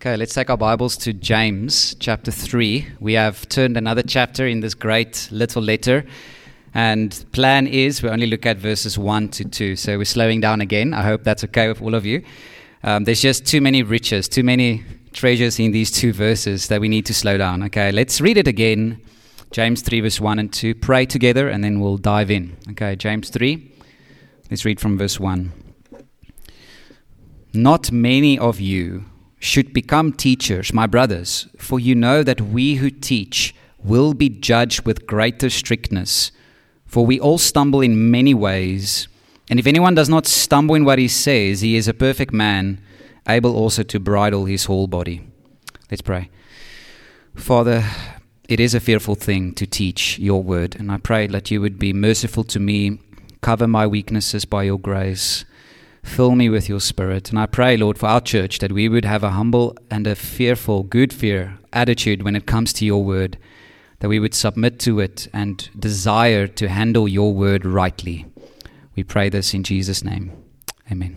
Okay, let's take our Bibles to James chapter 3. We have turned another chapter in this great little letter. And plan is we only look at verses 1 to 2. So we're slowing down again. I hope that's okay with all of you. There's just too many riches, too many treasures in these two verses that we need to slow down. Okay, let's read it again. James 3 verse 1 and 2. Pray together and then we'll dive in. Okay, James 3. Let's read from verse 1. Not many of you should become teachers, my brothers, for you know that we who teach will be judged with greater strictness. For we all stumble in many ways, and if anyone does not stumble in what he says, he is a perfect man, able also to bridle his whole body. Let's pray. Father, it is a fearful thing to teach your word, and I pray that you would be merciful to me, cover my weaknesses by your grace. Fill me with your spirit. And I pray, Lord, for our church that we would have a humble and a fearful, good fear attitude when it comes to your word, that we would submit to it and desire to handle your word rightly. We pray this in Jesus' name. Amen.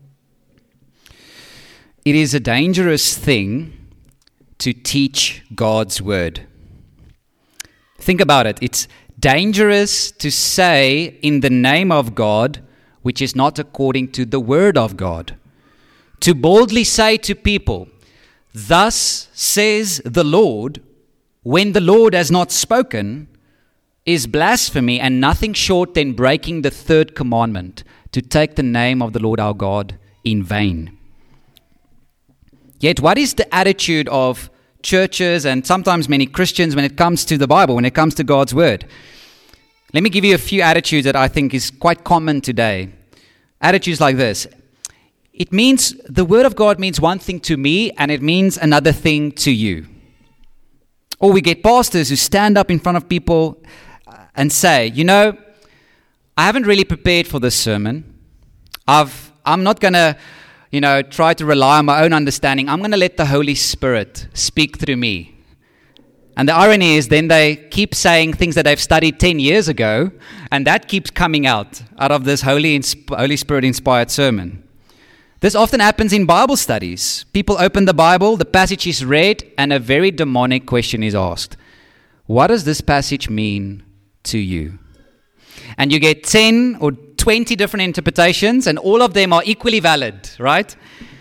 It is a dangerous thing to teach God's word. Think about it. It's dangerous to say in the name of God, which is not according to the word of God. To boldly say to people, thus says the Lord, when the Lord has not spoken, is blasphemy and nothing short than breaking the third commandment, to take the name of the Lord our God in vain. Yet what is the attitude of churches and sometimes many Christians when it comes to the Bible, when it comes to God's word? Let me give you a few attitudes that I think is quite common today. Attitudes like this. It means, the word of God means one thing to me and it means another thing to you. Or we get pastors who stand up in front of people and say, you know, I haven't really prepared for this sermon. I'm not going to, try to rely on my own understanding. I'm going to let the Holy Spirit speak through me. And the irony is then they keep saying things that they've studied 10 years ago, and that keeps coming out of this Holy Spirit-inspired sermon. This often happens in Bible studies. People open the Bible, the passage is read, and a very demonic question is asked. What does this passage mean to you? And you get 10 or 20 different interpretations, and all of them are equally valid, right?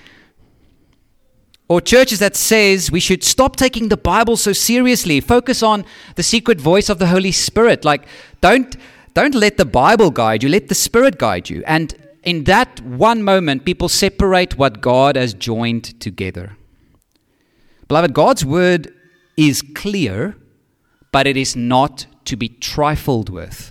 Or churches that says we should stop taking the Bible so seriously. Focus on the secret voice of the Holy Spirit. Like, don't let the Bible guide you. Let the Spirit guide you. And in that one moment, people separate what God has joined together. Beloved, God's word is clear, but it is not to be trifled with.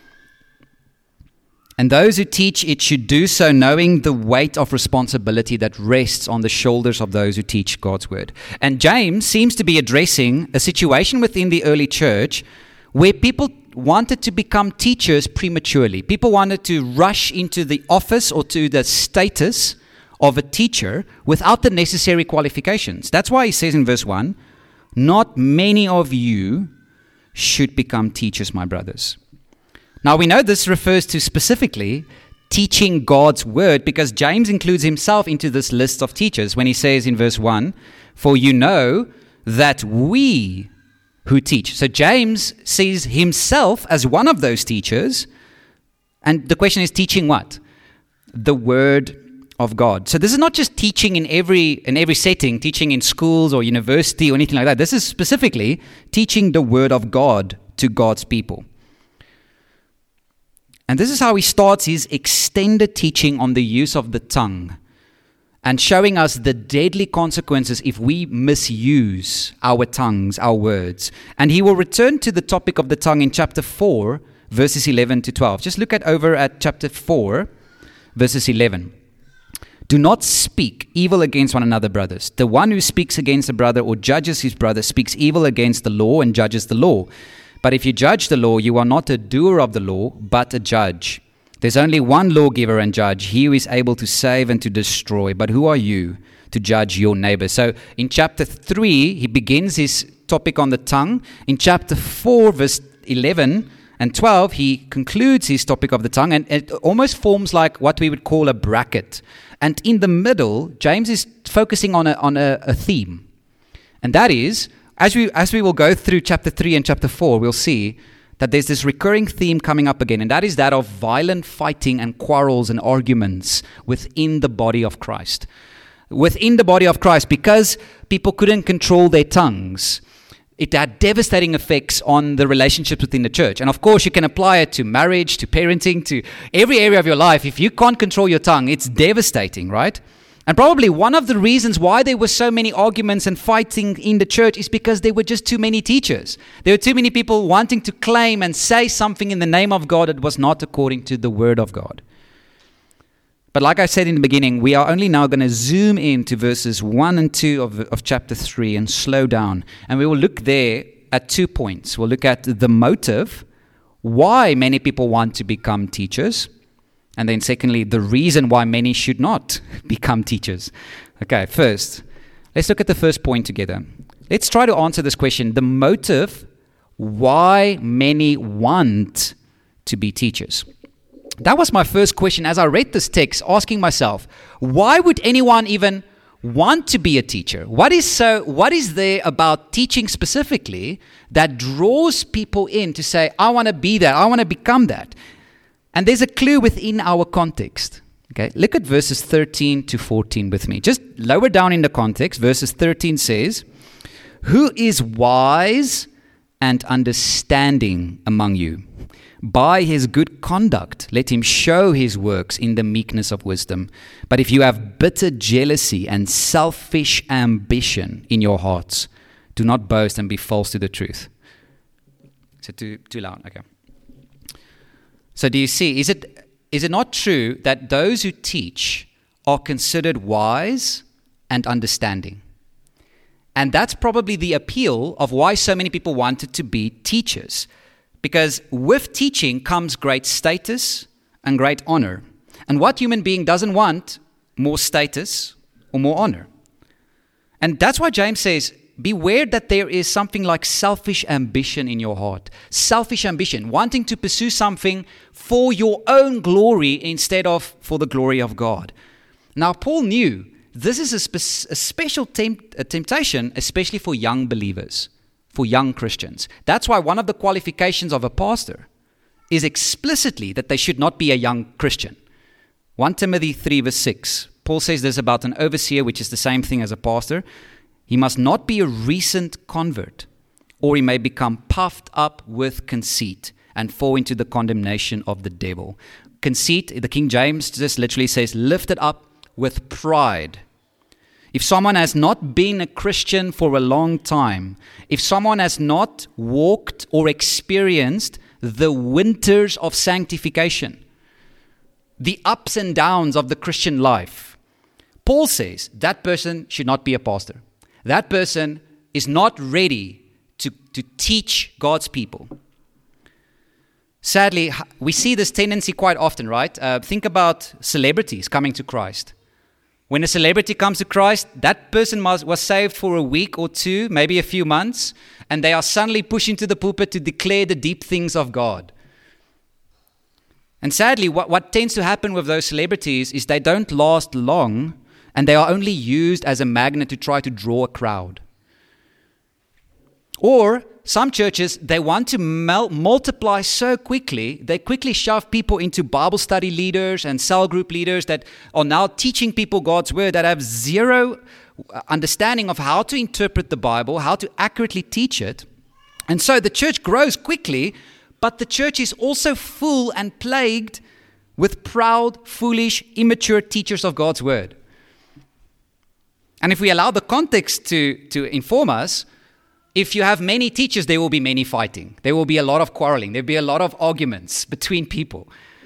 And those who teach it should do so knowing the weight of responsibility that rests on the shoulders of those who teach God's word. And James seems to be addressing a situation within the early church where people wanted to become teachers prematurely. People wanted to rush into the office or to the status of a teacher without the necessary qualifications. That's why he says in verse 1, not many of you should become teachers, my brothers. Now we know this refers to specifically teaching God's word because James includes himself into this list of teachers when he says in verse 1, for you know that we who teach. So James sees himself as one of those teachers, and the question is teaching what? The word of God. So this is not just teaching in every setting, teaching in schools or university or anything like that. This is specifically teaching the word of God to God's people. And this is how he starts his extended teaching on the use of the tongue and showing us the deadly consequences if we misuse our tongues, our words. And he will return to the topic of the tongue in chapter 4, verses 11 to 12. Just look over at chapter 4, verses 11. Do not speak evil against one another, brothers. The one who speaks against a brother or judges his brother speaks evil against the law and judges the law. But if you judge the law, you are not a doer of the law, but a judge. There's only one lawgiver and judge, he who is able to save and to destroy. But who are you to judge your neighbor? So in chapter 3, he begins his topic on the tongue. In chapter 4, verse 11 and 12, he concludes his topic of the tongue, and it almost forms like what we would call a bracket. And in the middle, James is focusing on a theme. And that is, as we will go through chapter 3 and chapter 4, we'll see that there's this recurring theme coming up again, and that is that of violent fighting and quarrels and arguments within the body of Christ. Within the body of Christ, because people couldn't control their tongues, it had devastating effects on the relationships within the church. And of course, you can apply it to marriage, to parenting, to every area of your life. If you can't control your tongue, it's devastating, right? And probably one of the reasons why there were so many arguments and fighting in the church is because there were just too many teachers. There were too many people wanting to claim and say something in the name of God that was not according to the Word of God. But like I said in the beginning, we are only now going to zoom in to verses 1 and 2 of chapter 3 and slow down. And we will look there at 2 points. We'll look at the motive, why many people want to become teachers. And then secondly, the reason why many should not become teachers. Okay, first, let's look at the first point together. Let's try to answer this question. The motive, why many want to be teachers. That was my first question as I read this text, asking myself, why would anyone even want to be a teacher? What is there about teaching specifically that draws people in to say, I want to be that, I want to become that? And there's a clue within our context. Okay, look at verses 13 to 14 with me. Just lower down in the context, verses 13 says, "Who is wise and understanding among you? By his good conduct, let him show his works in the meekness of wisdom. But if you have bitter jealousy and selfish ambition in your hearts, do not boast and be false to the truth." Is it too loud? Okay. So do you see, is it not true that those who teach are considered wise and understanding? And that's probably the appeal of why so many people wanted to be teachers. Because with teaching comes great status and great honor. And what human being doesn't want? More status or more honor. And that's why James says, beware that there is something like selfish ambition in your heart. Selfish ambition, wanting to pursue something for your own glory instead of for the glory of God. Now, Paul knew this is a special temptation, especially for young believers, for young Christians. That's why one of the qualifications of a pastor is explicitly that they should not be a young Christian. 1 Timothy 3 verse 6, Paul says this about an overseer, which is the same thing as a pastor. He must not be a recent convert, or he may become puffed up with conceit and fall into the condemnation of the devil. Conceit, the King James just literally says, lifted up with pride. If someone has not been a Christian for a long time, if someone has not walked or experienced the winters of sanctification, the ups and downs of the Christian life, Paul says that person should not be a pastor. That person is not ready to teach God's people. Sadly, we see this tendency quite often, right? Think about celebrities coming to Christ. When a celebrity comes to Christ, that person was saved for a week or two, maybe a few months, and they are suddenly pushed into the pulpit to declare the deep things of God. And sadly, what tends to happen with those celebrities is they don't last long, and they are only used as a magnet to try to draw a crowd. Or some churches, they want to multiply so quickly, they quickly shove people into Bible study leaders and cell group leaders that are now teaching people God's word that have zero understanding of how to interpret the Bible, how to accurately teach it. And so the church grows quickly, but the church is also full and plagued with proud, foolish, immature teachers of God's word. And if we allow the context to inform us, if you have many teachers, there will be many fighting. There will be a lot of quarreling. There will be a lot of arguments between people.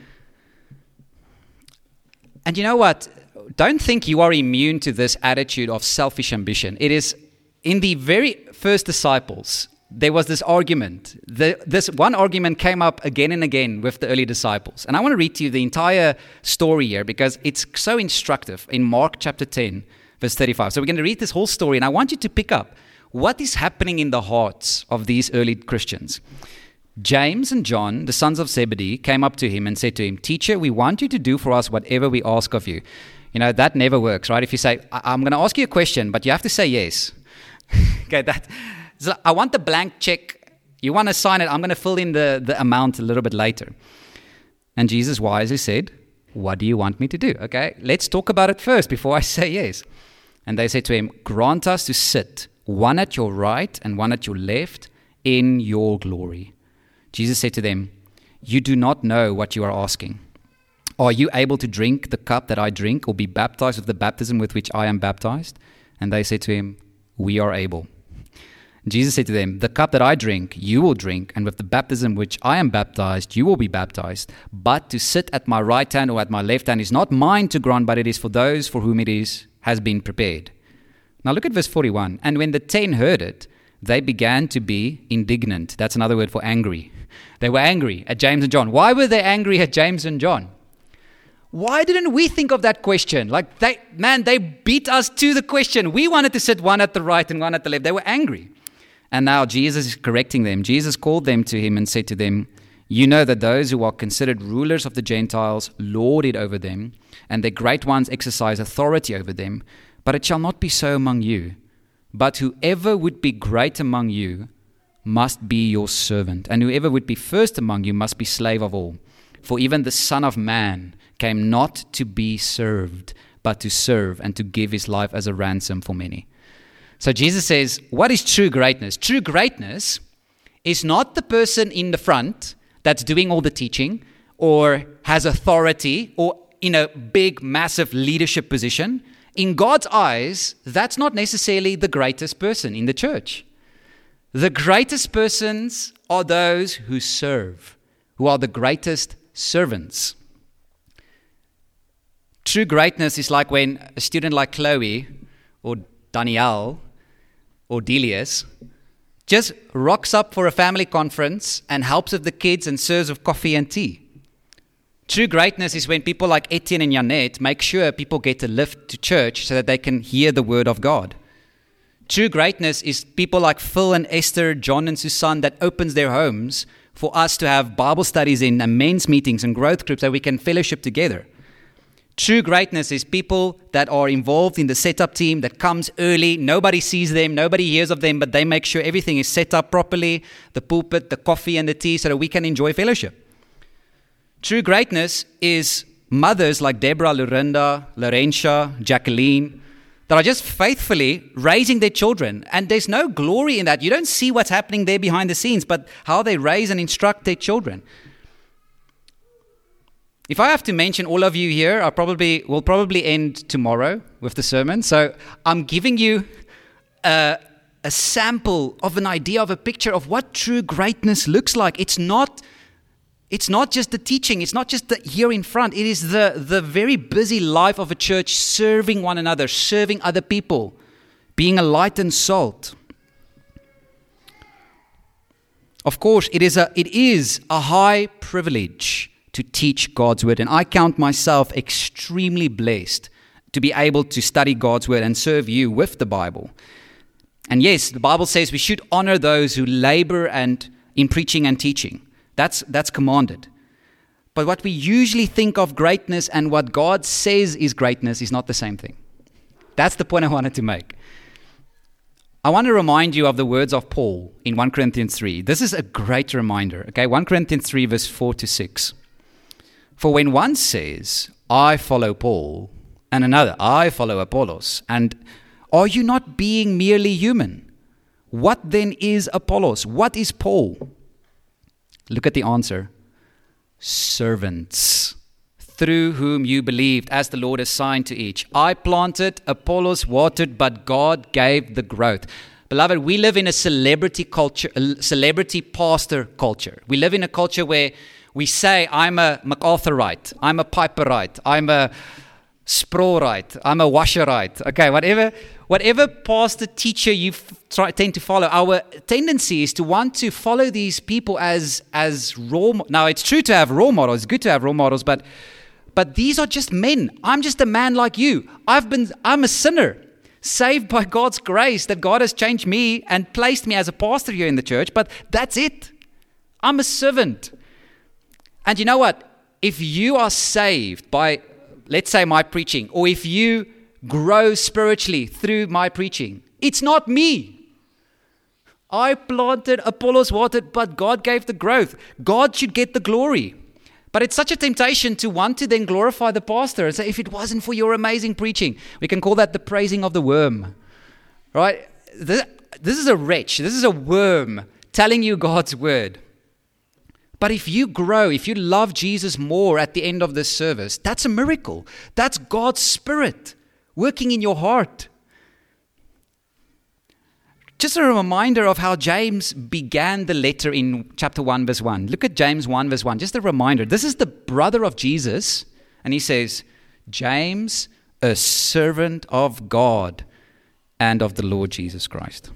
And you know what? Don't think you are immune to this attitude of selfish ambition. It is in the very first disciples, there was this argument. This one argument came up again and again with the early disciples. And I want to read to you the entire story here because it's so instructive in Mark chapter 10, verse 35. So we're going to read this whole story, and I want you to pick up what is happening in the hearts of these early Christians. James and John, the sons of Zebedee, came up to him and said to him, "Teacher, we want you to do for us whatever we ask of you." You know, that never works, right? If you say, "I'm going to ask you a question, but you have to say yes." Okay, so I want the blank check. You want to sign it, I'm going to fill in the amount a little bit later. And Jesus wisely said, "What do you want me to do?" Okay, let's talk about it first before I say yes. And they said to him, "Grant us to sit, one at your right and one at your left, in your glory." Jesus said to them, "You do not know what you are asking. Are you able to drink the cup that I drink, or be baptized with the baptism with which I am baptized?" And they said to him, "We are able." Jesus said to them, "The cup that I drink, you will drink, and with the baptism which I am baptized, you will be baptized. But to sit at my right hand or at my left hand is not mine to grant, but it is for those for whom it has been prepared." Now look at verse 41. "And when the 10 heard it, they began to be indignant." That's another word for angry. They were angry at James and John. Why were they angry at James and John? Why didn't we think of that question? Like, they beat us to the question. We wanted to sit one at the right and one at the left. They were angry. And now Jesus is correcting them. Jesus called them to him and said to them, "You know that those who are considered rulers of the Gentiles lord it over them, and their great ones exercise authority over them. But it shall not be so among you. But whoever would be great among you must be your servant, and whoever would be first among you must be slave of all. For even the Son of Man came not to be served, but to serve and to give his life as a ransom for many." So Jesus says, what is true greatness? True greatness is not the person in the front that's doing all the teaching or has authority or in a big, massive leadership position. In God's eyes, that's not necessarily the greatest person in the church. The greatest persons are those who serve, who are the greatest servants. True greatness is like when a student like Chloe or Danielle or Delius just rocks up for a family conference and helps with the kids and serves with coffee and tea. True greatness is when people like Etienne and Janette make sure people get a lift to church so that they can hear the word of God. True greatness is people like Phil and Esther, John and Susan that opens their homes for us to have Bible studies in and men's meetings and growth groups so we can fellowship together. True greatness is people that are involved in the setup team that comes early. Nobody sees them, nobody hears of them, but they make sure everything is set up properly, the pulpit, the coffee and the tea, so that we can enjoy fellowship. True greatness is mothers like Deborah, Lorinda, Laurentia, Jacqueline, that are just faithfully raising their children. And there's no glory in that. You don't see what's happening there behind the scenes, but how they raise and instruct their children. If I have to mention all of you here, we'll probably end tomorrow with the sermon. So I'm giving you a sample of an idea, of a picture of what true greatness looks like. It's not just the teaching. It's not just the here in front. It is the very busy life of a church, serving one another, serving other people, being a light and salt. Of course, it is a high privilege to teach God's word. And I count myself extremely blessed to be able to study God's word and serve you with the Bible. And yes, the Bible says we should honor those who labor in preaching and teaching. That's commanded. But what we usually think of greatness and what God says is greatness is not the same thing. That's the point I wanted to make. I want to remind you of the words of Paul in 1 Corinthians 3. This is a great reminder. Okay, 1 Corinthians 3 verse 4-6. For when one says, "I follow Paul," and another, "I follow Apollos," and are you not being merely human? What then is Apollos? What is Paul? Look at the answer. Servants, through whom you believed, as the Lord assigned to each. I planted, Apollos watered, but God gave the growth. Beloved, we live in a celebrity culture, a celebrity pastor culture. We live in a culture where we say, "I'm a MacArthurite, I'm a Piperite, I'm a Sproulite, I'm a Washerite." Okay, whatever pastor teacher you tend to follow, our tendency is to want to follow these people as role. Now, it's true to have role models. It's good to have role models, but these are just men. I'm just a man like you. I'm a sinner, saved by God's grace, that God has changed me and placed me as a pastor here in the church. But that's it. I'm a servant. And you know what? If you are saved by, let's say, my preaching, or if you grow spiritually through my preaching, it's not me. I planted, Apollos watered, but God gave the growth. God should get the glory. But it's such a temptation to want to then glorify the pastor and say, if it wasn't for your amazing preaching, we can call that the praising of the worm, right? This is a wretch. This is a worm telling you God's word. But if you grow, if you love Jesus more at the end of this service, that's a miracle. That's God's Spirit working in your heart. Just a reminder of how James began the letter in chapter 1, verse 1. Look at James 1, verse 1. Just a reminder. This is the brother of Jesus. And he says, James, a servant of God and of the Lord Jesus Christ.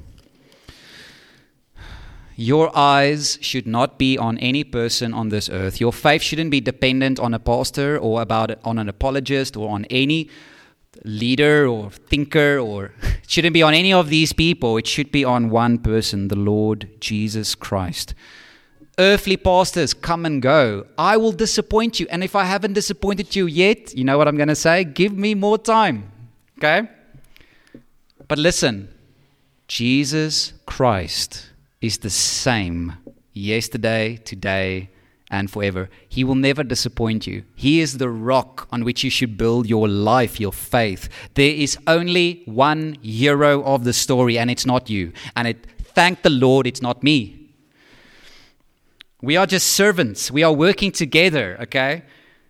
Your eyes should not be on any person on this earth. Your faith shouldn't be dependent on a pastor or on an apologist or on any leader or thinker, or it shouldn't be on any of these people. It should be on one person, the Lord Jesus Christ. Earthly pastors come and go. I will disappoint you. And if I haven't disappointed you yet, you know what I'm going to say? Give me more time. Okay? But listen, Jesus Christ is the same yesterday, today, and forever. He will never disappoint you. He is the rock on which you should build your life, your faith. There is only one hero of the story, and it's not you. And thank the Lord, it's not me. We are just servants. We are working together, okay?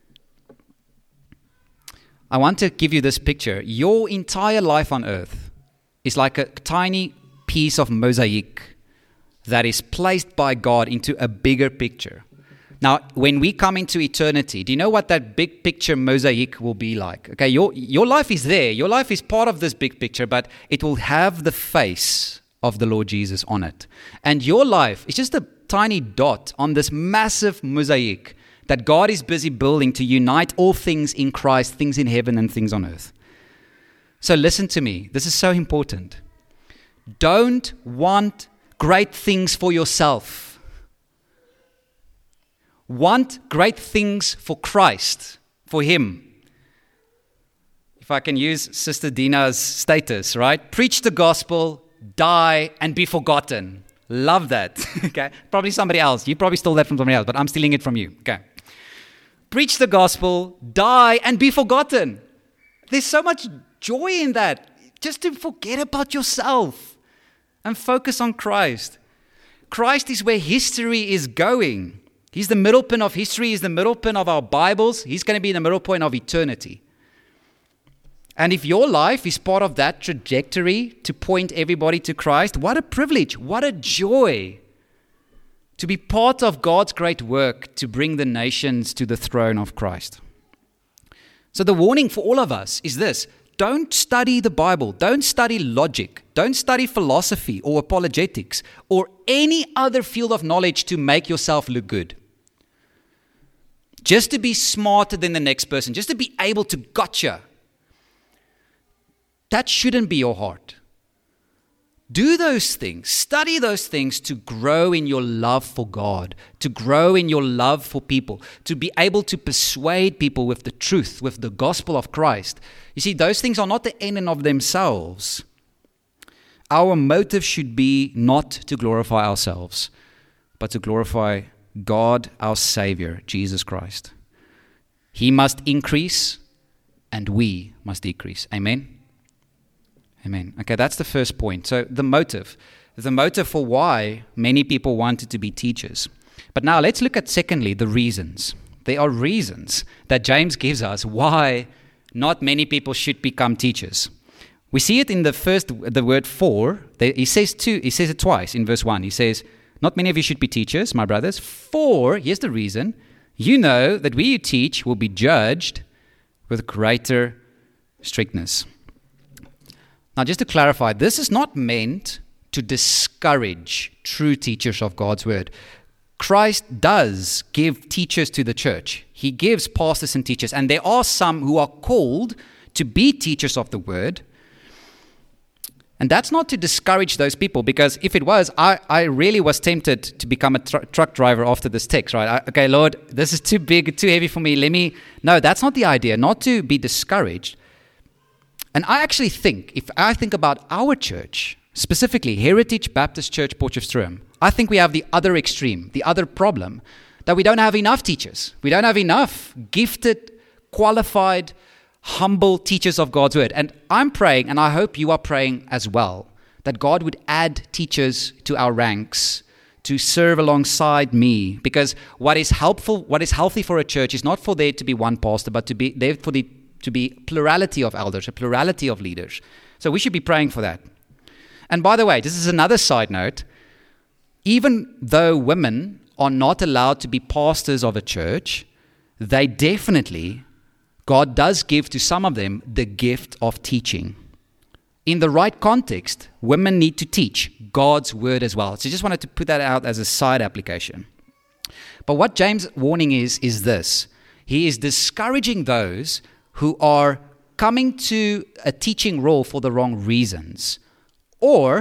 I want to give you this picture. Your entire life on earth is like a tiny piece of mosaic that is placed by God into a bigger picture. Now, when we come into eternity, do you know what that big picture mosaic will be like? Okay, your life is there. Your life is part of this big picture, but it will have the face of the Lord Jesus on it. And your life is just a tiny dot on this massive mosaic that God is busy building to unite all things in Christ, things in heaven and things on earth. So listen to me. This is so important. Don't want great things for yourself. Want great things for Christ, for Him. If I can use Sister Dina's status, right? Preach the gospel, die, and be forgotten. Love that. Okay, probably somebody else. You probably stole that from somebody else, but I'm stealing it from you. Okay. Preach the gospel, die, and be forgotten. There's so much joy in that. Just to forget about yourself and focus on Christ. Christ is where history is going. He's the middle pin of history. He's the middle pin of our Bibles. He's going to be the middle point of eternity. And if your life is part of that trajectory to point everybody to Christ, what a privilege, what a joy to be part of God's great work to bring the nations to the throne of Christ. So the warning for all of us is this: don't study the Bible, don't study logic, don't study philosophy or apologetics or any other field of knowledge to make yourself look good. Just to be smarter than the next person, just to be able to gotcha. That shouldn't be your heart. Do those things, study those things to grow in your love for God, to grow in your love for people, to be able to persuade people with the truth, with the gospel of Christ. You see, those things are not the end in of themselves. Our motive should be not to glorify ourselves, but to glorify God, our Savior, Jesus Christ. He must increase and we must decrease. Amen? Amen. Okay, that's the first point. So the motive for why many people wanted to be teachers. But now let's look at, secondly, the reasons. There are reasons that James gives us why not many people should become teachers. We see it in the word for. He says it twice in verse 1. He says, not many of you should be teachers, my brothers, for, here's the reason, you know that we who teach will be judged with greater strictness. Now, just to clarify, this is not meant to discourage true teachers of God's word. Christ does give teachers to the church. He gives pastors and teachers, and there are some who are called to be teachers of the word. And that's not to discourage those people, because if it was, I really was tempted to become a truck driver after this text, right? Okay, Lord, this is too big, too heavy for me. No, that's not the idea, not to be discouraged. And I actually think, if I think about our church, specifically Heritage Baptist Church Potchefstroom, I think we have the other extreme, the other problem, that we don't have enough teachers. We don't have enough gifted, qualified, humble teachers of God's word. And I'm praying, and I hope you are praying as well, that God would add teachers to our ranks to serve alongside me. Because what is healthy for a church is not for there to be one pastor, but to be there to be plurality of elders, a plurality of leaders. So we should be praying for that. And by the way, this is another side note. Even though women are not allowed to be pastors of a church, they definitely, God does give to some of them the gift of teaching. In the right context, women need to teach God's word as well. So I just wanted to put that out as a side application. But what James' warning is this. He is discouraging those who are coming to a teaching role for the wrong reasons, or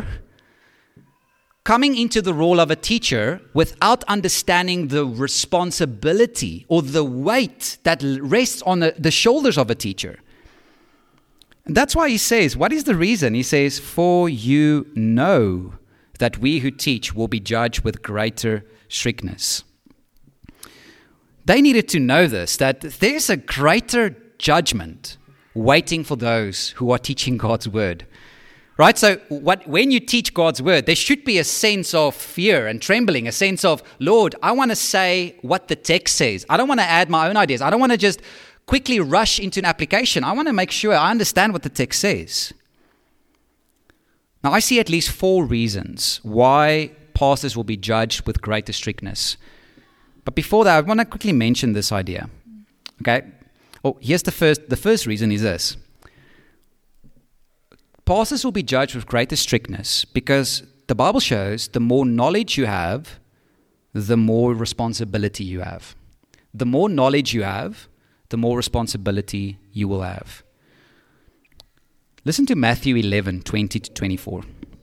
coming into the role of a teacher without understanding the responsibility or the weight that rests on the shoulders of a teacher. And that's why he says, what is the reason? He says, for you know that we who teach will be judged with greater strictness. They needed to know this, that there's a greater judgment waiting for those who are teaching God's word. Right? So when you teach God's word, there should be a sense of fear and trembling, a sense of, Lord, I want to say what the text says. I don't want to add my own ideas. I don't want to just quickly rush into an application. I want to make sure I understand what the text says. Now, I see at least 4 reasons why pastors will be judged with greater strictness. But before that, I want to quickly mention this idea. Okay? Oh, here's the first. The first reason is this. Pastors will be judged with greater strictness because the Bible shows the more knowledge you have, the more responsibility you have. The more knowledge you have, the more responsibility you will have. Listen to Matthew 11:20-24.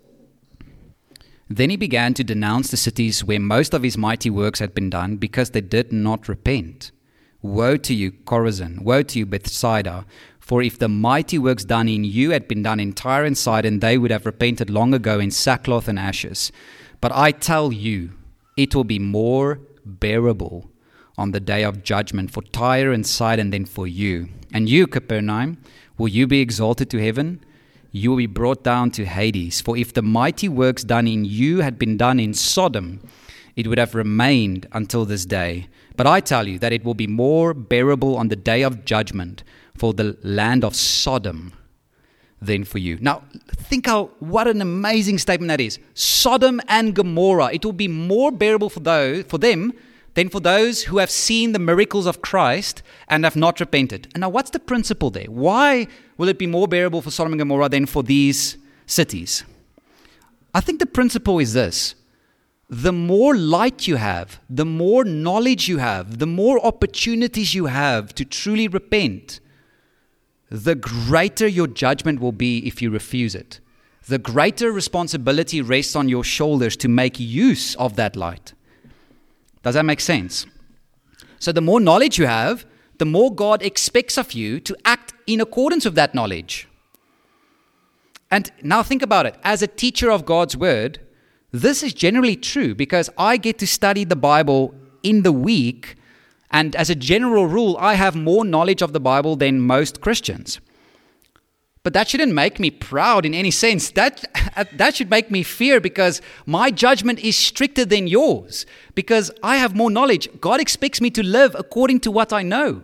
Then he began to denounce the cities where most of his mighty works had been done because they did not repent. Woe to you, Chorazin! Woe to you, Bethsaida! For if the mighty works done in you had been done in Tyre and Sidon, they would have repented long ago in sackcloth and ashes. But I tell you, it will be more bearable on the day of judgment for Tyre and Sidon than for you. And you, Capernaum, will you be exalted to heaven? You will be brought down to Hades. For if the mighty works done in you had been done in Sodom, it would have remained until this day. But I tell you that it will be more bearable on the day of judgment for the land of Sodom than for you. Now, think what an amazing statement that is. Sodom and Gomorrah. It will be more bearable for them than for those who have seen the miracles of Christ and have not repented. And now, what's the principle there? Why will it be more bearable for Sodom and Gomorrah than for these cities? I think the principle is this. The more light you have, the more knowledge you have, the more opportunities you have to truly repent, the greater your judgment will be if you refuse it. The greater responsibility rests on your shoulders to make use of that light. Does that make sense? So the more knowledge you have, the more God expects of you to act in accordance with that knowledge. And now think about it. As a teacher of God's word, this is generally true because I get to study the Bible in the week, and as a general rule, I have more knowledge of the Bible than most Christians. But that shouldn't make me proud in any sense. That should make me fear because my judgment is stricter than yours because I have more knowledge. God expects me to live according to what I know.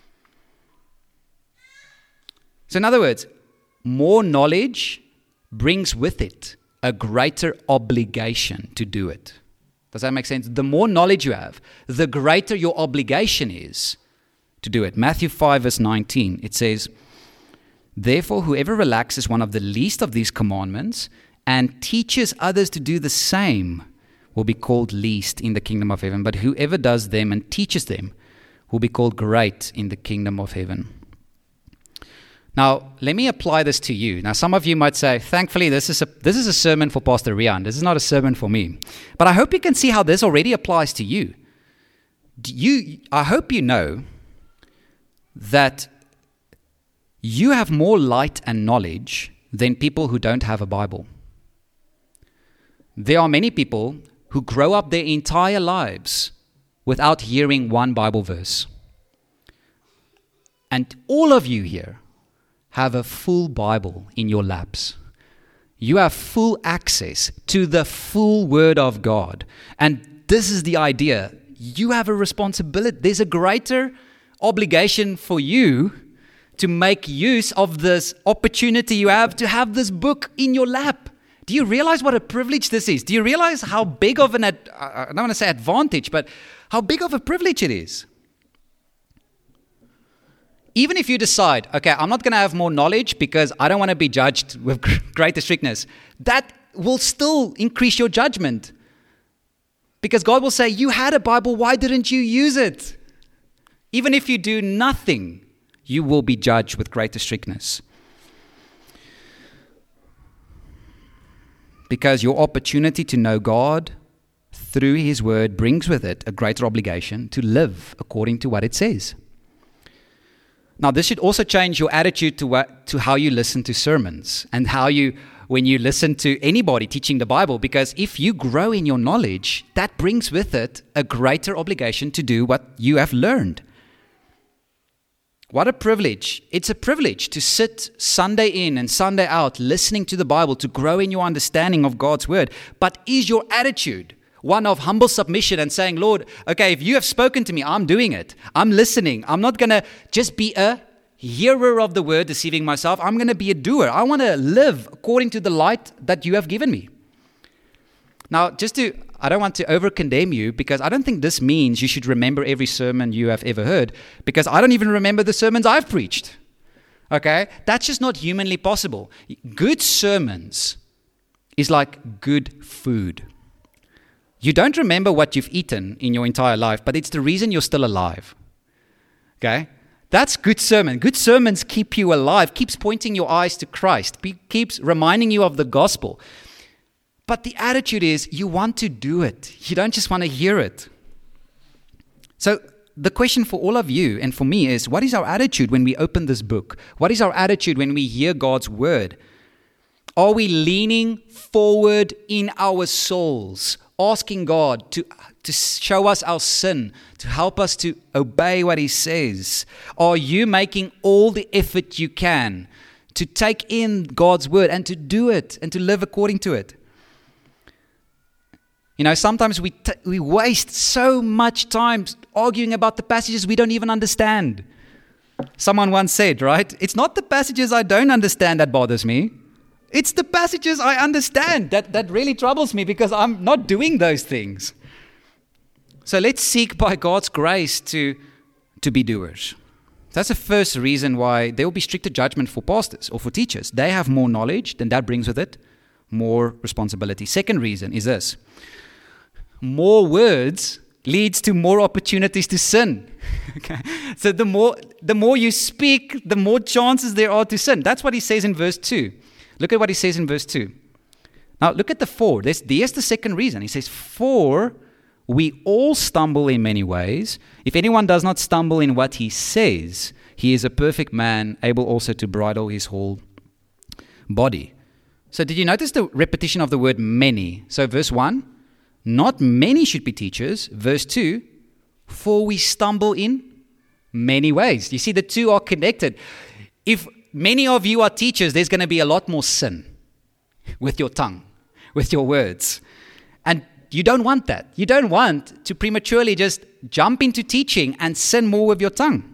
So in other words, more knowledge brings with it a greater obligation to do it. Does that make sense? The more knowledge you have, the greater your obligation is to do it. Matthew 5 verse 19, it says, "Therefore, whoever relaxes one of the least of these commandments and teaches others to do the same will be called least in the kingdom of heaven. But whoever does them and teaches them will be called great in the kingdom of heaven." Now, let me apply this to you. Now, some of you might say, thankfully, this is a sermon for Pastor Rian. This is not a sermon for me. But I hope you can see how this already applies to you. I hope you know that you have more light and knowledge than people who don't have a Bible. There are many people who grow up their entire lives without hearing one Bible verse. And all of you here have a full Bible in your laps. You have full access to the full Word of God. And this is the idea. You have a responsibility. There's a greater obligation for you to make use of this opportunity you have to have this book in your lap. Do you realize what a privilege this is? Do you realize how big of I don't want to say advantage, but how big of a privilege it is? Even if you decide, okay, I'm not going to have more knowledge because I don't want to be judged with greater strictness, that will still increase your judgment. Because God will say, you had a Bible, why didn't you use it? Even if you do nothing, you will be judged with greater strictness. Because your opportunity to know God through His Word brings with it a greater obligation to live according to what it says. Now, this should also change your attitude to how you listen to sermons and when you listen to anybody teaching the Bible, because if you grow in your knowledge, that brings with it a greater obligation to do what you have learned. What a privilege. It's a privilege to sit Sunday in and Sunday out listening to the Bible, to grow in your understanding of God's Word. But is your attitude one of humble submission and saying, Lord, okay, if you have spoken to me, I'm doing it. I'm listening. I'm not going to just be a hearer of the word, deceiving myself. I'm going to be a doer. I want to live according to the light that you have given me. Now, I don't want to over-condemn you, because I don't think this means you should remember every sermon you have ever heard, because I don't even remember the sermons I've preached. Okay? That's just not humanly possible. Good sermons is like good food. You don't remember what you've eaten in your entire life, but it's the reason you're still alive. Okay? That's good sermon. Good sermons keep you alive, keeps pointing your eyes to Christ, keeps reminding you of the gospel. But the attitude is you want to do it. You don't just want to hear it. So the question for all of you and for me is, what is our attitude when we open this book? What is our attitude when we hear God's word? Are we leaning forward in our souls, asking God to show us our sin, to help us to obey what He says? Are you making all the effort you can to take in God's word and to do it and to live according to it? You know, sometimes we waste so much time arguing about the passages we don't even understand. Someone once said, right? It's not the passages I don't understand that bothers me. It's the passages I understand that really troubles me, because I'm not doing those things. So let's seek by God's grace to be doers. That's the first reason why there will be stricter judgment for pastors or for teachers. They have more knowledge, then that brings with it more responsibility. Second reason is this. More words leads to more opportunities to sin. Okay? So the more you speak, the more chances there are to sin. That's what he says in verse 2. Look at what he says in verse 2. Now look at the 4. There's the second reason. He says, for we all stumble in many ways. If anyone does not stumble in what he says, he is a perfect man, able also to bridle his whole body. So did you notice the repetition of the word many? So verse 1, not many should be teachers. Verse 2, for we stumble in many ways. You see, the two are connected. If many of you are teachers, there's going to be a lot more sin with your tongue, with your words. And you don't want that. You don't want to prematurely just jump into teaching and sin more with your tongue.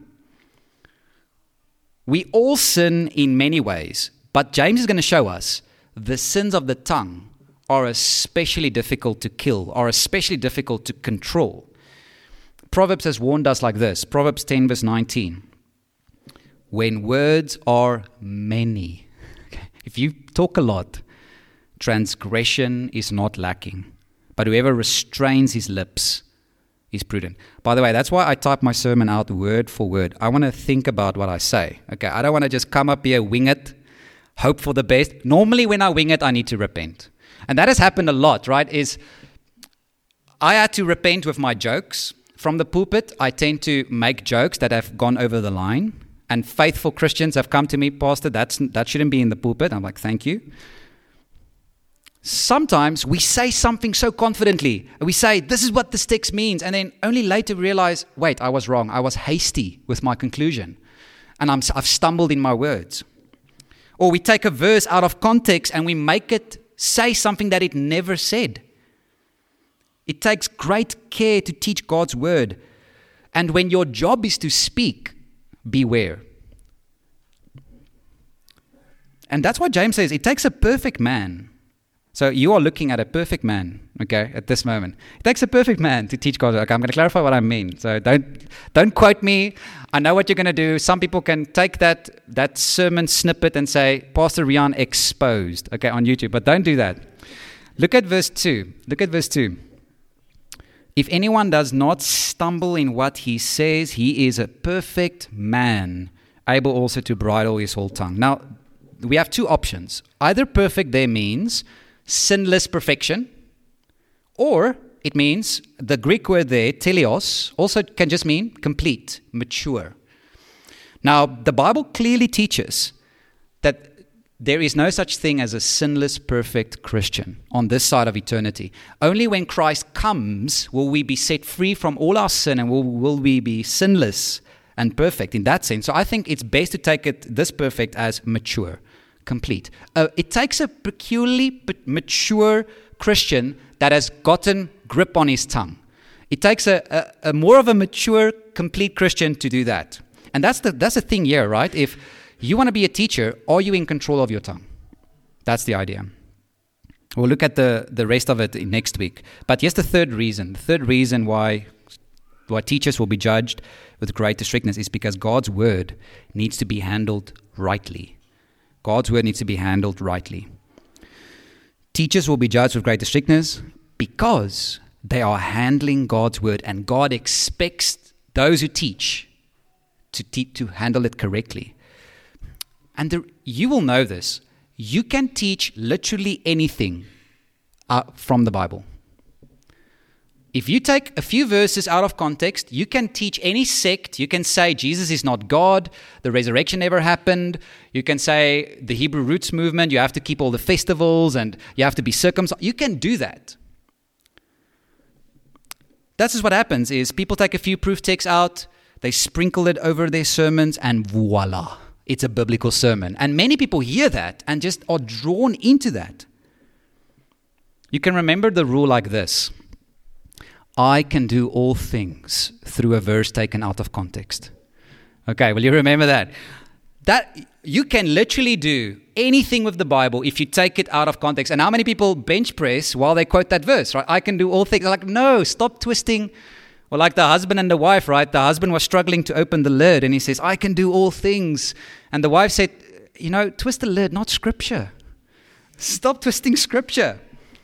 We all sin in many ways, but James is going to show us the sins of the tongue are especially difficult to kill, are especially difficult to control. Proverbs has warned us like this. Proverbs 10 verse 19. When words are many, if you talk a lot, transgression is not lacking. But whoever restrains his lips is prudent. By the way, that's why I type my sermon out word for word. I want to think about what I say. Okay, I don't want to just come up here, wing it, hope for the best. Normally when I wing it, I need to repent. And that has happened a lot, right? I had to repent with my jokes. From the pulpit, I tend to make jokes that have gone over the line. And faithful Christians have come to me, Pastor, that shouldn't be in the pulpit. I'm like, thank you. Sometimes we say something so confidently. We say, this is what this text means. And then only later realize, wait, I was wrong. I was hasty with my conclusion. And I've stumbled in my words. Or we take a verse out of context and we make it say something that it never said. It takes great care to teach God's word. And when your job is to speak, beware. And that's why James says, it takes a perfect man. So you are looking at a perfect man, okay, at this moment. It takes a perfect man to teach God's word. Okay, I'm going to clarify what I mean. So don't quote me. I know what you're going to do. Some people can take that sermon snippet and say, Pastor Rian exposed, okay, on YouTube. But don't do that. Look at verse 2. Look at verse 2. If anyone does not stumble in what he says, he is a perfect man, able also to bridle his whole tongue. Now, we have two options. Either perfect there means sinless perfection, or it means the Greek word there, teleos, also can just mean complete, mature. Now, the Bible clearly teaches that there is no such thing as a sinless, perfect Christian on this side of eternity. Only when Christ comes will we be set free from all our sin and will we be sinless and perfect in that sense. So I think it's best to take it this perfect as mature, complete. It takes a peculiarly mature Christian that has gotten grip on his tongue. It takes a more of a mature, complete Christian to do that. And that's the thing here, right? If you want to be a teacher, are you in control of your tongue? That's the idea. We'll look at the rest of it next week. But here's the third reason. The third reason why teachers will be judged with greater strictness is because God's word needs to be handled rightly. God's word needs to be handled rightly. Teachers will be judged with greater strictness because they are handling God's word, and God expects those who teach to handle it correctly. And you will know this. You can teach literally anything from the Bible. If you take a few verses out of context, you can teach any sect. You can say Jesus is not God, the resurrection never happened. You can say the Hebrew roots movement, you have to keep all the festivals and you have to be circumcised. You can do that. That's just what happens is people take a few proof texts out, they sprinkle it over their sermons, and voila, it's a biblical sermon. And many people hear that and just are drawn into that. You can remember the rule like this. I can do all things through a verse taken out of context. Okay, will you remember that? That you can literally do anything with the Bible if you take it out of context. And how many people bench press while they quote that verse, right? I can do all things. They're like, no, stop twisting. Or like the husband and the wife, right? The husband was struggling to open the lid and he says, I can do all things. And the wife said, twist the lid, not scripture. Stop twisting scripture.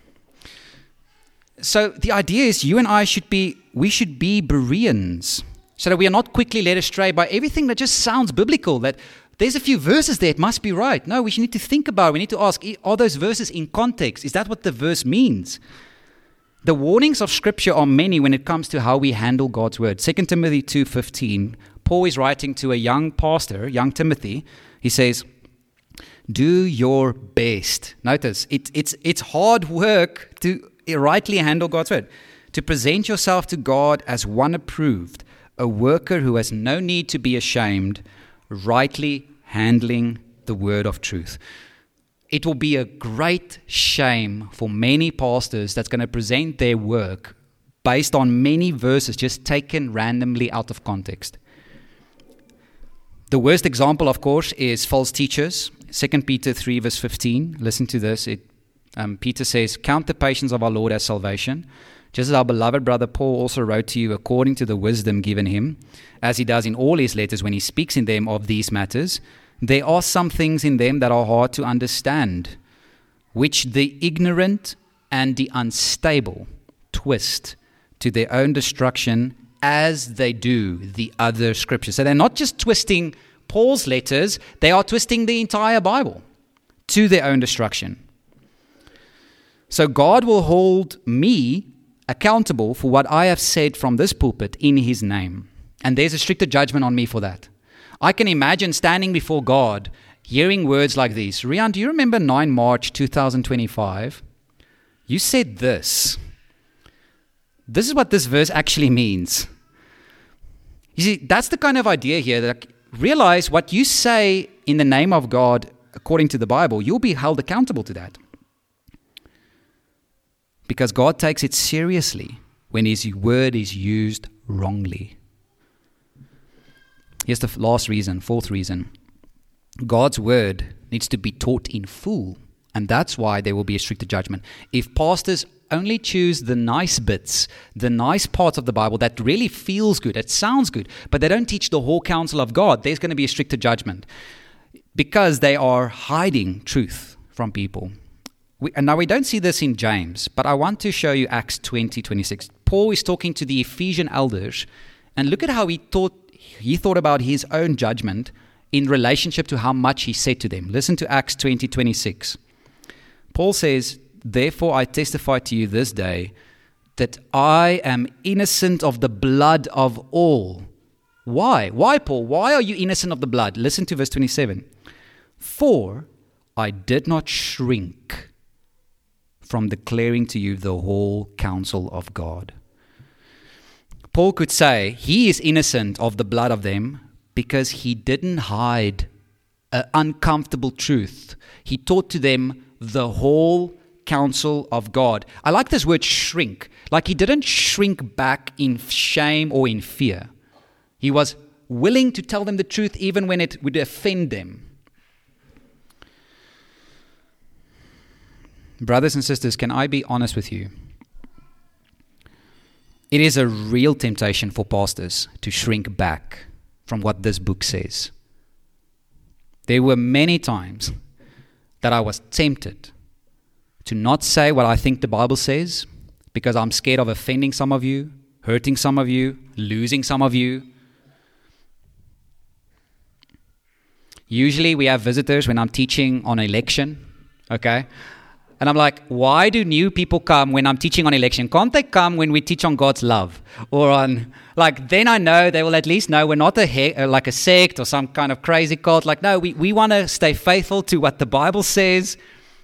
So the idea is you and I should be Bereans, so that we are not quickly led astray by everything that just sounds biblical, that there's a few verses there, it must be right. No, we should need to think about it. We need to ask, are those verses in context? Is that what the verse means? The warnings of Scripture are many when it comes to how we handle God's word. 2 Timothy 2:15, Paul is writing to a young pastor, young Timothy. He says, do your best. Notice, it's hard work to rightly handle God's word. To present yourself to God as one approved, a worker who has no need to be ashamed, rightly handling the word of truth. It will be a great shame for many pastors that's going to present their work based on many verses just taken randomly out of context. The worst example, of course, is false teachers. 2 Peter 3 verse 15. Listen to this. Peter says, count the patience of our Lord as salvation, just as our beloved brother Paul also wrote to you according to the wisdom given him, as he does in all his letters when he speaks in them of these matters. There are some things in them that are hard to understand, which the ignorant and the unstable twist to their own destruction as they do the other scriptures. So they're not just twisting Paul's letters, they are twisting the entire Bible to their own destruction. So God will hold me accountable for what I have said from this pulpit in His name. And there's a stricter judgment on me for that. I can imagine standing before God, hearing words like these. Rian, do you remember 9 March 2025? You said this. This is what this verse actually means. You see, that's the kind of idea here that realize what you say in the name of God, according to the Bible, you'll be held accountable to that. Because God takes it seriously when His word is used wrongly. Here's the last reason, fourth reason. God's word needs to be taught in full, and that's why there will be a stricter judgment. If pastors only choose the nice bits, the nice parts of the Bible that really feels good, it sounds good, but they don't teach the whole counsel of God, there's going to be a stricter judgment because they are hiding truth from people. And now we don't see this in James, but I want to show you Acts 20:26. Paul is talking to the Ephesian elders, and look at how he thought about his own judgment in relationship to how much he said to them. Listen to Acts 20:26. Paul says, "Therefore I testify to you this day that I am innocent of the blood of all." Why? Why, Paul? Why are you innocent of the blood? Listen to verse 27. "For I did not shrink from declaring to you the whole counsel of God." Paul could say he is innocent of the blood of them because he didn't hide an uncomfortable truth. He taught to them the whole counsel of God. I like this word shrink. Like he didn't shrink back in shame or in fear. He was willing to tell them the truth even when it would offend them. Brothers and sisters, can I be honest with you? It is a real temptation for pastors to shrink back from what this book says. There were many times that I was tempted to not say what I think the Bible says because I'm scared of offending some of you, hurting some of you, losing some of you. Usually we have visitors when I'm teaching on election, okay? And I'm like, why do new people come when I'm teaching on election? Can't they come when we teach on God's love? Or on, like, then I know they will at least know we're not like a sect or some kind of crazy cult. Like, no, we want to stay faithful to what the Bible says.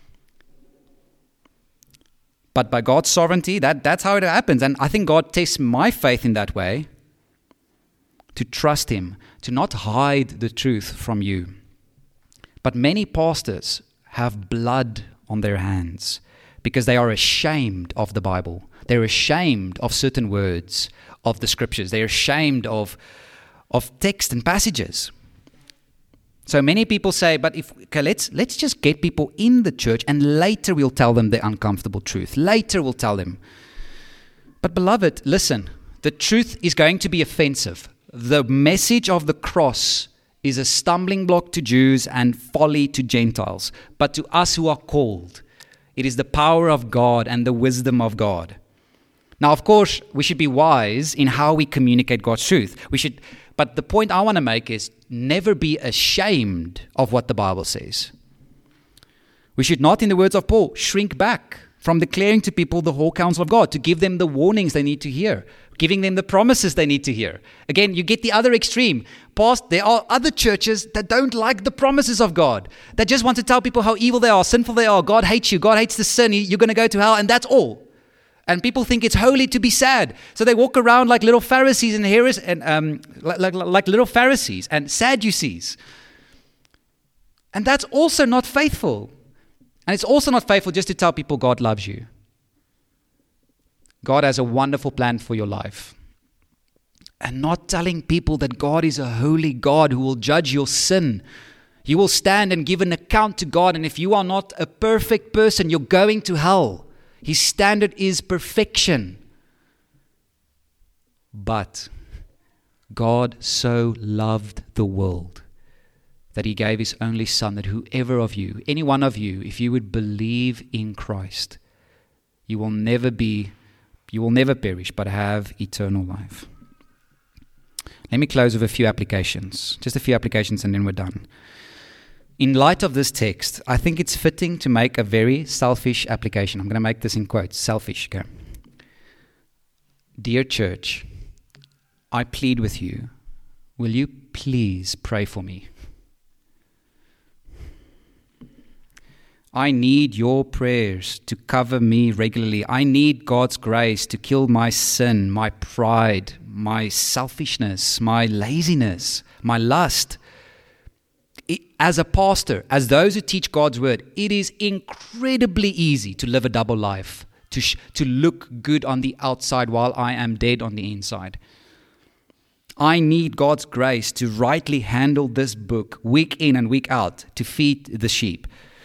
But by God's sovereignty, that's how it happens. And I think God tests my faith in that way, to trust Him, to not hide the truth from you. But many pastors have blood on their hands because they are ashamed of the Bible. They're ashamed of certain words of the scriptures. They're ashamed of text and passages. So many people say, but let's just get people in the church and later we'll tell them the uncomfortable truth. Later we'll tell them. But beloved, listen, the truth is going to be offensive. The message of the cross is a stumbling block to Jews and folly to Gentiles. But to us who are called, it is the power of God and the wisdom of God. Now, of course, we should be wise in how we communicate God's truth. But the point I want to make is never be ashamed of what the Bible says. We should not, in the words of Paul, shrink back from declaring to people the whole counsel of God, to give them the warnings they need to hear, giving them the promises they need to hear. Again, you get the other extreme. There are other churches that don't like the promises of God, that just want to tell people how evil they are, sinful they are, God hates you, God hates the sin, you're going to go to hell, and that's all. And people think it's holy to be sad. So they walk around like little Pharisees like little Pharisees and Sadducees. And that's also not faithful. And it's also not faithful just to tell people God loves you. God has a wonderful plan for your life. And not telling people that God is a holy God who will judge your sin. You will stand and give an account to God. And if you are not a perfect person, you're going to hell. His standard is perfection. But God so loved the world that He gave His only Son, that whoever of you, any one of you, if you would believe in Christ, you will never be You will never perish, but have eternal life. Let me close with a few applications. Just a few applications and then we're done. In light of this text, I think it's fitting to make a very selfish application. I'm going to make this in quotes. Selfish. Okay. Dear church, I plead with you, will you please pray for me? I need your prayers to cover me regularly. I need God's grace to kill my sin, my pride, my selfishness, my laziness, my lust. As a pastor, as those who teach God's word, it is incredibly easy to live a double life, to look good on the outside while I am dead on the inside. I need God's grace to rightly handle this book week in and week out to feed the sheep.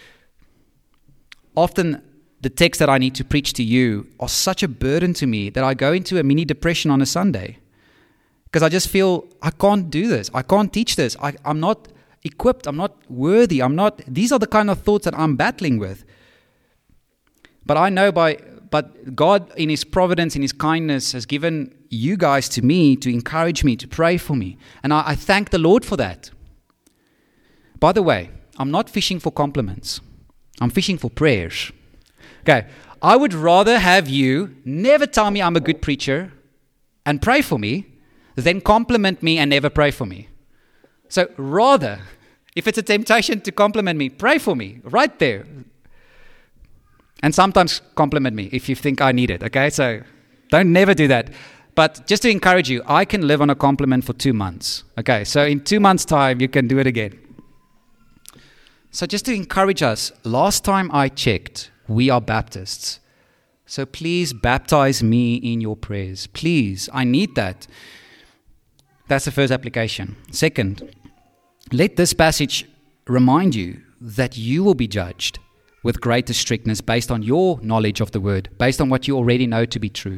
Often the texts that I need to preach to you are such a burden to me that I go into a mini depression on a Sunday because I just feel I can't do this. I can't teach this. I'm not equipped. I'm not worthy. These are the kind of thoughts that I'm battling with. But I know but God in His providence, in His kindness has given you guys to me to encourage me, to pray for me. And I thank the Lord for that. By the way, I'm not fishing for compliments. I'm fishing for prayers. Okay, I would rather have you never tell me I'm a good preacher and pray for me than compliment me and never pray for me. So rather, if it's a temptation to compliment me, pray for me right there. And sometimes compliment me if you think I need it, okay? So don't never do that. But just to encourage you, I can live on a compliment for 2 months. Okay, so in 2 months' time, you can do it again. So just to encourage us, last time I checked, we are Baptists. So please baptize me in your prayers. Please, I need that. That's the first application. Second, let this passage remind you that you will be judged with greater strictness based on your knowledge of the word, based on what you already know to be true.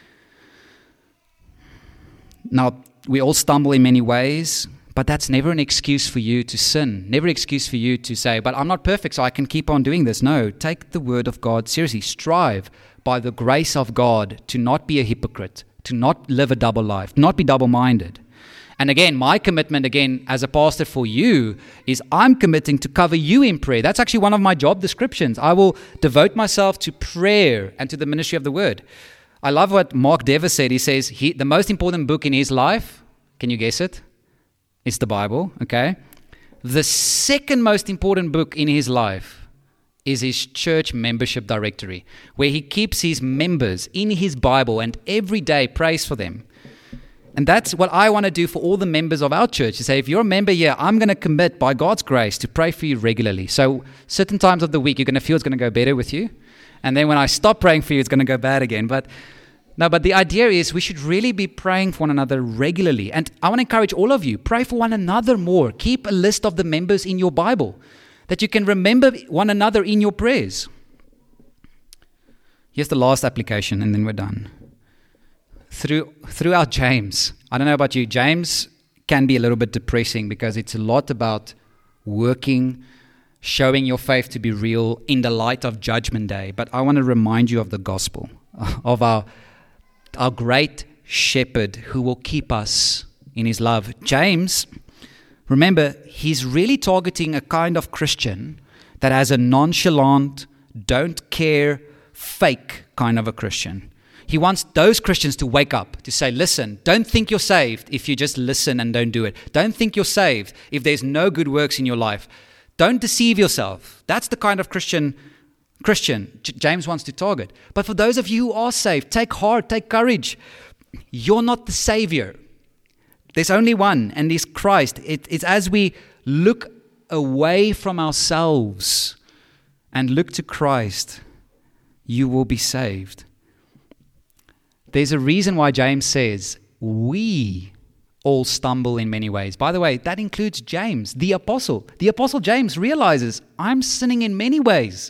Now, we all stumble in many ways, but that's never an excuse for you to sin. Never an excuse for you to say, but I'm not perfect, so I can keep on doing this. No, take the word of God seriously. Strive by the grace of God to not be a hypocrite, to not live a double life, not be double-minded. And again, my commitment, as a pastor for you, is I'm committing to cover you in prayer. That's actually one of my job descriptions. I will devote myself to prayer and to the ministry of the word. I love what Mark Dever said. He says the most important book in his life, can you guess it? It's the Bible, okay? The second most important book in his life is his church membership directory, where he keeps his members in his Bible and every day prays for them. And that's what I want to do for all the members of our church, to say, if you're a member here, I'm going to commit by God's grace to pray for you regularly. So certain times of the week, you're going to feel it's going to go better with you. And then when I stop praying for you, it's going to go bad again. But the idea is we should really be praying for one another regularly. And I want to encourage all of you, pray for one another more. Keep a list of the members in your Bible that you can remember one another in your prayers. Here's the last application, and then we're done. Throughout James, I don't know about you, James can be a little bit depressing because it's a lot about working, showing your faith to be real in the light of Judgment Day. But I want to remind you of the gospel, of our great shepherd who will keep us in his love. James, remember, he's really targeting a kind of Christian that has a nonchalant, don't care, fake kind of a Christian. He wants those Christians to wake up, to say, listen, don't think you're saved if you just listen and don't do it. Don't think you're saved if there's no good works in your life. Don't deceive yourself. That's the kind of Christian James wants to target. But for those of you who are saved, take heart, take courage. You're not the Savior. There's only one, and it's Christ. It's as we look away from ourselves and look to Christ, you will be saved. There's a reason why James says, we all stumble in many ways. By the way, that includes James, the apostle. The apostle James realizes, I'm sinning in many ways.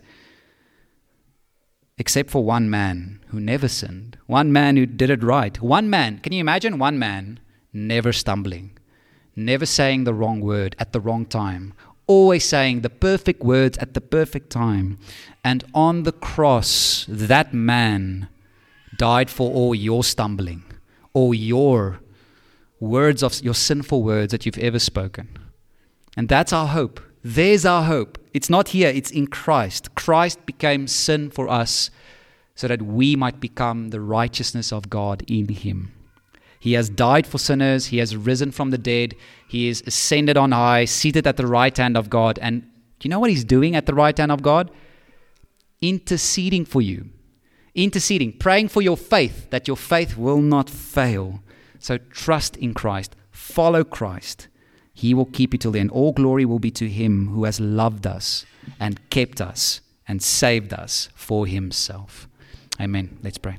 Except for one man who never sinned. One man who did it right. One man, can you imagine? One man never stumbling. Never saying the wrong word at the wrong time. Always saying the perfect words at the perfect time. And on the cross, that man died for all your stumbling, all your words of your sinful words that you've ever spoken. And that's our hope. There's our hope. It's not here, it's in Christ. Christ became sin for us so that we might become the righteousness of God in him. He has died for sinners. He has risen from the dead. He is ascended on high, seated at the right hand of God. And do you know what he's doing at the right hand of God? Interceding for you. Interceding, praying for your faith, that your faith will not fail. So trust in Christ. Follow Christ. He will keep you till the end. All glory will be to him who has loved us and kept us and saved us for himself. Amen. Let's pray.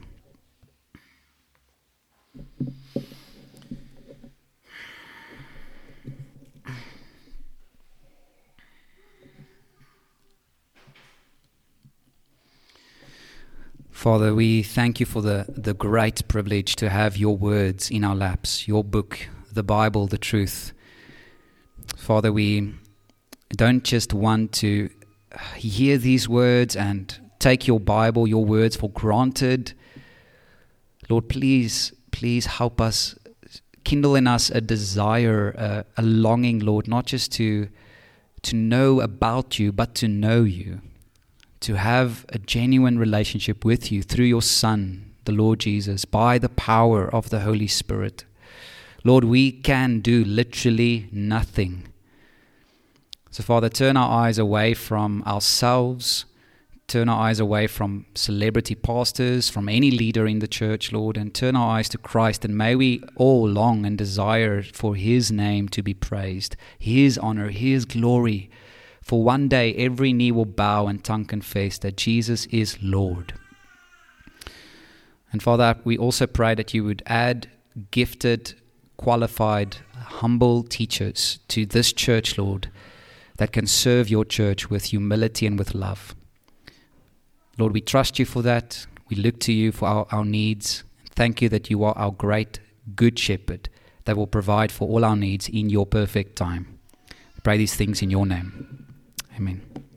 Father, we thank you for the great privilege to have your words in our laps, your book, the Bible, the truth. Father, we don't just want to hear these words and take your Bible, your words for granted. Lord, please help us, kindle in us a desire, a longing, Lord, not just to know about you, but to know you. To have a genuine relationship with you through your Son, the Lord Jesus, by the power of the Holy Spirit. Lord, we can do literally nothing. So, Father, turn our eyes away from ourselves, turn our eyes away from celebrity pastors, from any leader in the church, Lord, and turn our eyes to Christ. And may we all long and desire for his name to be praised, his honor, his glory. For one day every knee will bow and tongue confess that Jesus is Lord. And Father, we also pray that you would add gifted, qualified, humble teachers to this church, Lord, that can serve your church with humility and with love. Lord, we trust you for that. We look to you for our needs. Thank you that you are our great, good shepherd that will provide for all our needs in your perfect time. We pray these things in your name. Amen.